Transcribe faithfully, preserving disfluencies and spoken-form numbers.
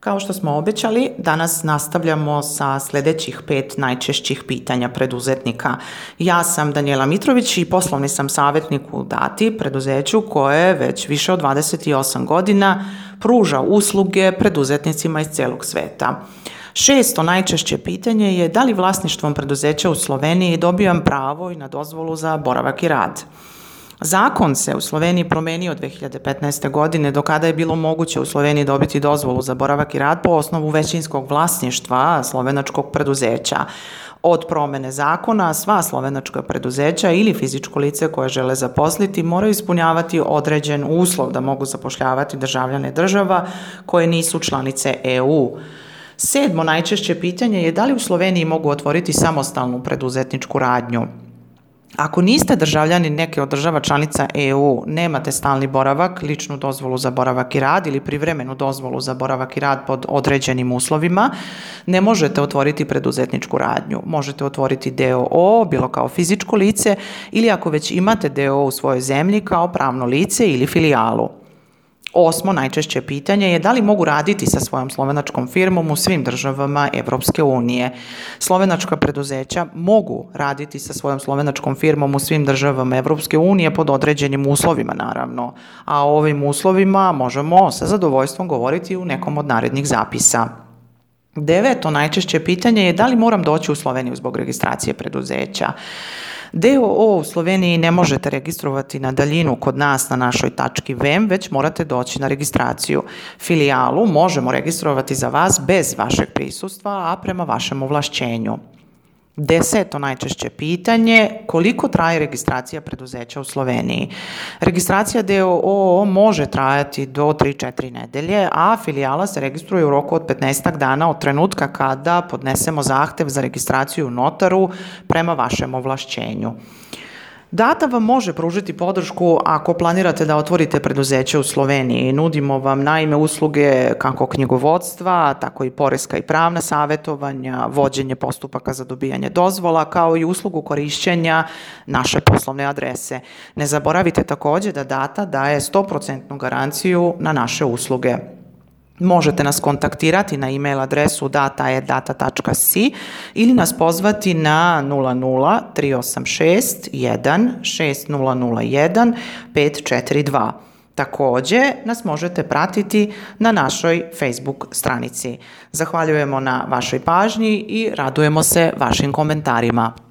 Kao što smo obećali, danas nastavljamo sa sljedećih pet najčešćih pitanja preduzetnika. Ja sam Danijela Mitrović i poslovni sam savjetnik u Dati, preduzeću koje već više od dvadeset osam godina pruža usluge preduzetnicima iz cijelog sveta. Šesto najčešće pitanje je da li vlasništvom preduzeća u Sloveniji dobijam pravo i na dozvolu za boravak i rad. Zakon se u Sloveniji promenio dvije hiljade petnaeste. godine, do kada je bilo moguće u Sloveniji dobiti dozvolu za boravak i rad po osnovu većinskog vlasništva slovenačkog preduzeća. Od promene zakona sva slovenačka preduzeća ili fizičko lice koje žele zaposliti moraju ispunjavati određen uslov da mogu zapošljavati državljane država koje nisu članice E U. Sedmo najčešće pitanje je da li u Sloveniji mogu otvoriti samostalnu preduzetničku radnju. Ako niste državljani neke od država članica E U, nemate stalni boravak, ličnu dozvolu za boravak i rad ili privremenu dozvolu za boravak i rad pod određenim uslovima, ne možete otvoriti preduzetničku radnju. Možete otvoriti D O O, bilo kao fizičko lice, ili ako već imate D O O u svojoj zemlji, kao pravno lice ili filijalu. Osmo najčešće pitanje je da li mogu raditi sa svojom slovenačkom firmom u svim državama Evropske unije. Slovenačka preduzeća mogu raditi sa svojom slovenačkom firmom u svim državama Evropske unije pod određenim uslovima, naravno. A o ovim uslovima možemo sa zadovoljstvom govoriti u nekom od narednih zapisa. Deveto najčešće pitanje je da li moram doći u Sloveniju zbog registracije preduzeća. D O O u Sloveniji ne možete registrovati na daljinu kod nas na našoj tački V E M, već morate doći na registraciju. Filijalu možemo registrovati za vas bez vašeg prisustva, a prema vašem ovlašćenju. Deseto najčešće pitanje, koliko traje registracija preduzeća u Sloveniji? Registracija D O O može trajati do tri do četiri nedelje, a filijala se registruje u roku od petnaest dana od trenutka kada podnesemo zahtev za registraciju u notaru prema vašem ovlašćenju. Data vam može pružiti podršku ako planirate da otvorite preduzeće u Sloveniji. Nudimo vam naime usluge kako knjigovodstva, tako i poreska i pravna savjetovanja, vođenje postupaka za dobijanje dozvola, kao i uslugu korišćenja naše poslovne adrese. Ne zaboravite također da Data daje sto posto garanciju na naše usluge. Možete nas kontaktirati na e-mail adresu data at data tačka si ili nas pozvati na nula nula tri osam šest jedan šest nula nula jedan pet četiri dva. Također nas možete pratiti na našoj Facebook stranici. Zahvaljujemo na vašoj pažnji i radujemo se vašim komentarima.